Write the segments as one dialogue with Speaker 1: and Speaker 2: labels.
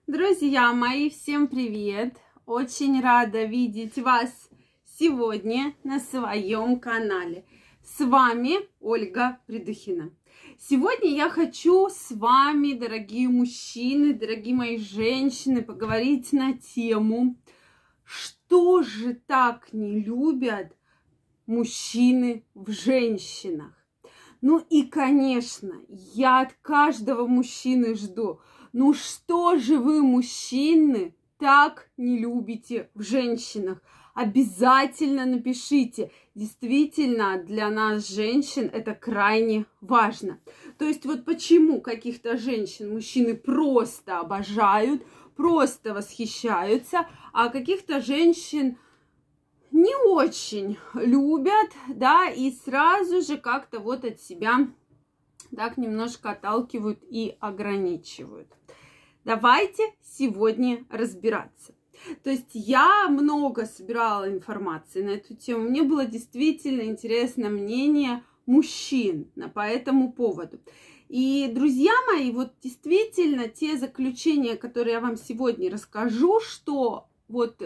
Speaker 1: Друзья мои, всем привет! Очень рада видеть вас сегодня на своем канале. С вами Ольга Придухина. Сегодня я хочу с вами, дорогие мужчины, дорогие мои женщины, поговорить на тему, что же так не любят мужчины в женщинах. Ну и, конечно, я от каждого мужчины жду. Ну что же вы, мужчины, так не любите в женщинах? Обязательно напишите. Действительно, для нас, женщин, это крайне важно. То есть вот почему каких-то женщин мужчины просто обожают, просто восхищаются, а каких-то женщин не очень любят, да, и сразу же как-то вот от себя так немножко отталкивают и ограничивают. Давайте сегодня разбираться. То есть я много собирала информации на эту тему. Мне было действительно интересно мнение мужчин по этому поводу. И, друзья мои, вот действительно те заключения, которые я вам сегодня расскажу, что вот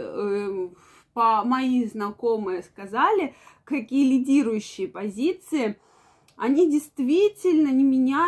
Speaker 1: мои знакомые сказали, какие лидирующие позиции, они действительно не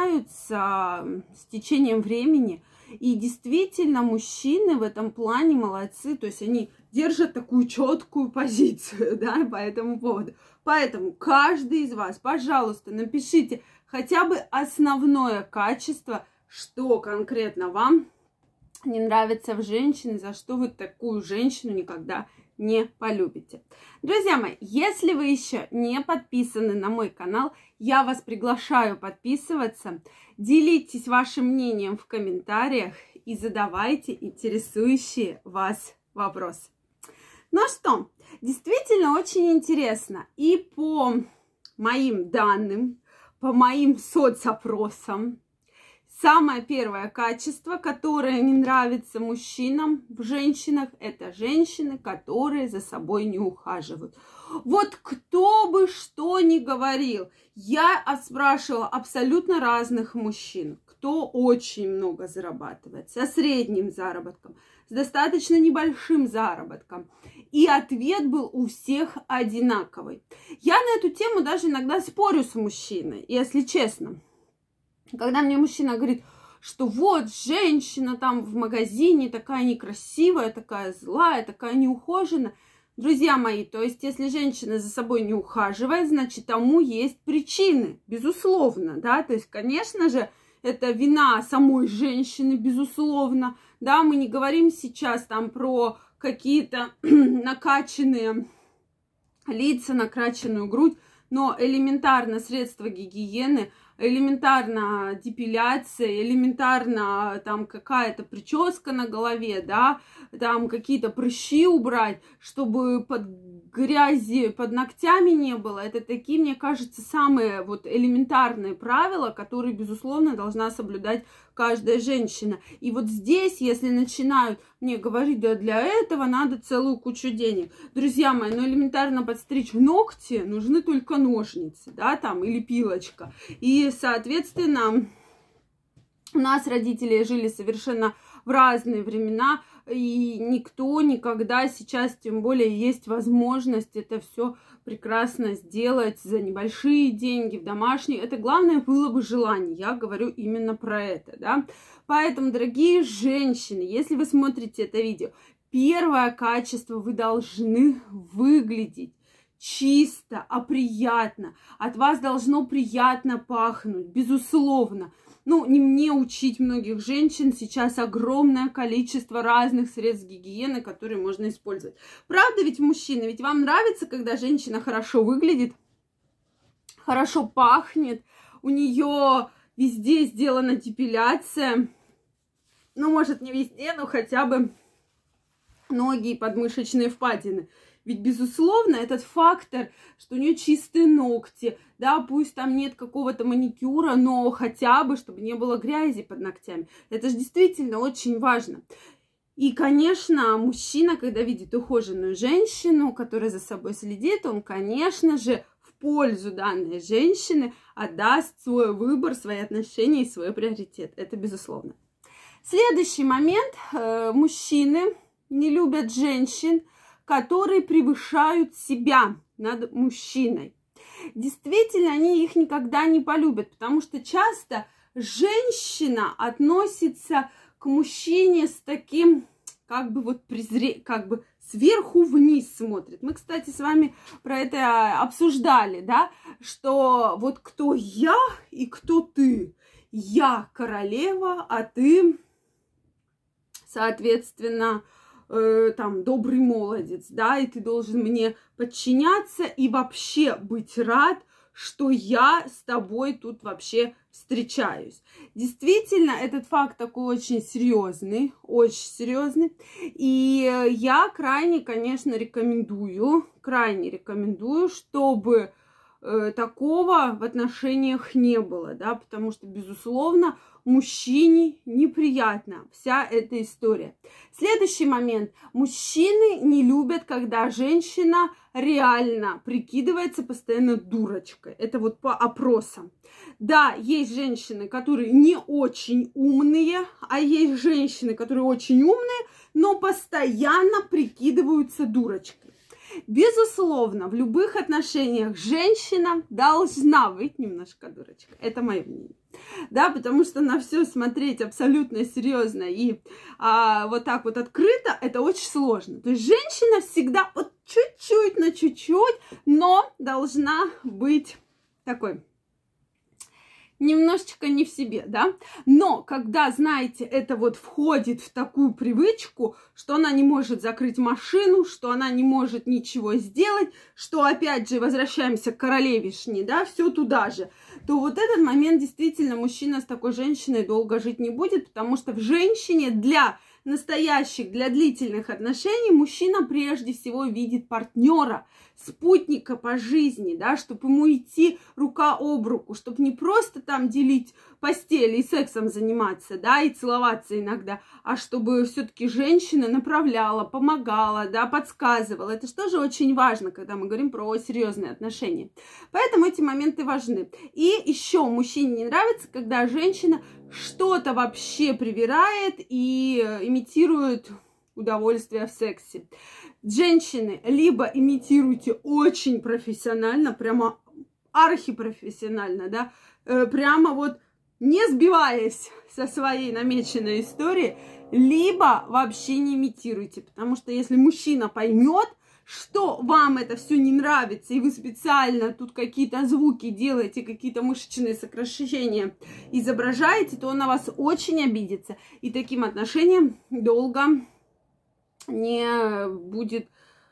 Speaker 1: меняются с течением времени. И действительно мужчины в этом плане молодцы. То есть они держат такую четкую позицию, да, по этому поводу. Поэтому каждый из вас, пожалуйста, напишите хотя бы основное качество, что конкретно вам не нравится в женщине, за что вы такую женщину никогда не полюбите. Друзья мои, если вы еще не подписаны на мой канал, я вас приглашаю подписываться. Делитесь вашим мнением в комментариях и задавайте интересующие вас вопросы. Ну что, действительно очень интересно. И по моим данным, по моим соцопросам, самое первое качество, которое не нравится мужчинам в женщинах, это женщины, которые за собой не ухаживают. Вот кто бы что ни говорил, я спрашивала абсолютно разных мужчин, кто очень много зарабатывает, со средним заработком, с достаточно небольшим заработком. И ответ был у всех одинаковый. Я на эту тему даже иногда спорю с мужчиной, если честно. Когда мне мужчина говорит, что вот женщина там в магазине такая некрасивая, такая злая, такая неухоженная. Друзья мои, то есть если женщина за собой не ухаживает, значит тому есть причины, безусловно, да. То есть, конечно же, это вина самой женщины, безусловно. Да, мы не говорим сейчас там про какие-то накачанные лица, накачанную грудь, но элементарно средства гигиены, элементарно депиляция, элементарно там какая-то прическа на голове, да, там какие-то прыщи убрать, чтобы под грязи под ногтями не было. Это такие, мне кажется, самые вот элементарные правила, которые, безусловно, должна соблюдать каждая женщина. И вот здесь, если начинают мне говорить, да для этого надо целую кучу денег. Друзья мои, ну элементарно подстричь ногти нужны только ножницы, да, там, или пилочка. И, соответственно, у нас родители жили совершенно в разные времена, и никто никогда сейчас, тем более, есть возможность это все прекрасно сделать за небольшие деньги, в домашние. Это главное было бы желание. Я говорю именно про это, да. Поэтому, дорогие женщины, если вы смотрите это видео, первое качество: вы должны выглядеть чисто, приятно. От вас должно приятно пахнуть, безусловно. Ну, не мне учить многих женщин, сейчас огромное количество разных средств гигиены, которые можно использовать. Правда ведь, мужчины, ведь вам нравится, когда женщина хорошо выглядит, хорошо пахнет, у нее везде сделана депиляция, ну, может, не везде, но хотя бы ноги и подмышечные впадины. Ведь, безусловно, этот фактор, что у нее чистые ногти, да, пусть там нет какого-то маникюра, но хотя бы, чтобы не было грязи под ногтями. Это же действительно очень важно. И, конечно, мужчина, когда видит ухоженную женщину, которая за собой следит, он, конечно же, в пользу данной женщины отдаст свой выбор, свои отношения и свой приоритет. Это безусловно. Следующий момент. Мужчины не любят женщин, которые превышают себя над мужчиной. Действительно, они их никогда не полюбят, потому что часто женщина относится к мужчине с таким, как бы вот как бы сверху вниз смотрит. Мы, кстати, с вами про это обсуждали, да, что вот кто я и кто ты. Я королева, а ты, соответственно, там, добрый молодец, да, и ты должен мне подчиняться и вообще быть рад, что я с тобой тут вообще встречаюсь. Действительно, этот факт такой очень серьезный, и я крайне, конечно, рекомендую, чтобы такого в отношениях не было, да, потому что, безусловно, мужчине неприятна вся эта история. Следующий момент. Мужчины не любят, когда женщина реально прикидывается постоянно дурочкой. Это вот по опросам. Да, есть женщины, которые не очень умные, а есть женщины, которые очень умные, но постоянно прикидываются дурочкой. Безусловно, в любых отношениях женщина должна быть немножко дурочкой. Это мое мнение. Да, потому что на все смотреть абсолютно серьезно и вот так вот открыто, это очень сложно. То есть женщина всегда вот чуть-чуть, но должна быть такой немножечко не в себе, да, но когда, знаете, это вот входит в такую привычку, что она не может закрыть машину, что она не может ничего сделать, что, опять же, возвращаемся к королевишне, да, все туда же, то вот этот момент действительно мужчина с такой женщиной долго жить не будет, потому что в женщине для настоящих, для длительных отношений мужчина прежде всего видит партнера, спутника по жизни, да, чтобы ему идти рука об руку, чтобы не просто там делить постель и сексом заниматься, да, и целоваться иногда, а чтобы все-таки женщина направляла, помогала, да, подсказывала. Это же тоже очень важно, когда мы говорим про серьезные отношения. Поэтому эти моменты важны. И еще мужчине не нравится, когда женщина что-то вообще привирает и имитирует удовольствие в сексе. Женщины, либо имитируйте очень профессионально, прямо архипрофессионально, да, прямо вот не сбиваясь со своей намеченной истории, либо вообще не имитируйте, потому что если мужчина поймет, что вам это все не нравится, и вы специально тут какие-то звуки делаете, какие-то мышечные сокращения изображаете, то он на вас очень обидится, и таким отношениям долго не будет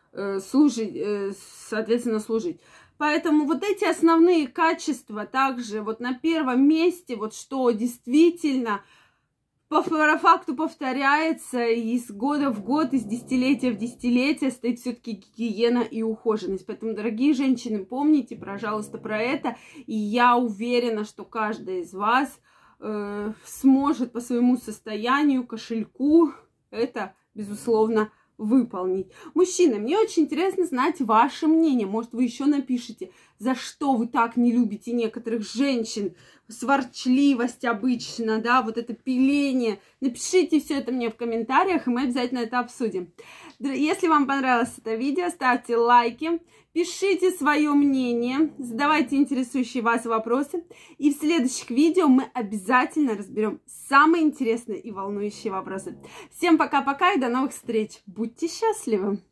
Speaker 1: служить. Поэтому вот эти основные качества также вот на первом месте, вот что действительно по факту повторяется из года в год, из десятилетия в десятилетие, стоит все-таки гигиена и ухоженность. Поэтому, дорогие женщины, помните, пожалуйста, про это. И я уверена, что каждая из вас сможет по своему состоянию, кошельку это, безусловно, выполнить. Мужчины, мне очень интересно знать ваше мнение. Может, вы еще напишите, за что вы так не любите некоторых женщин. Сварчливость обычно, да, вот это пиление. Напишите все это мне в комментариях, и мы обязательно это обсудим. Если вам понравилось это видео, ставьте лайки, пишите свое мнение, задавайте интересующие вас вопросы. И в следующих видео мы обязательно разберем самые интересные и волнующие вопросы. Всем пока-пока и до новых встреч. Будьте счастливы!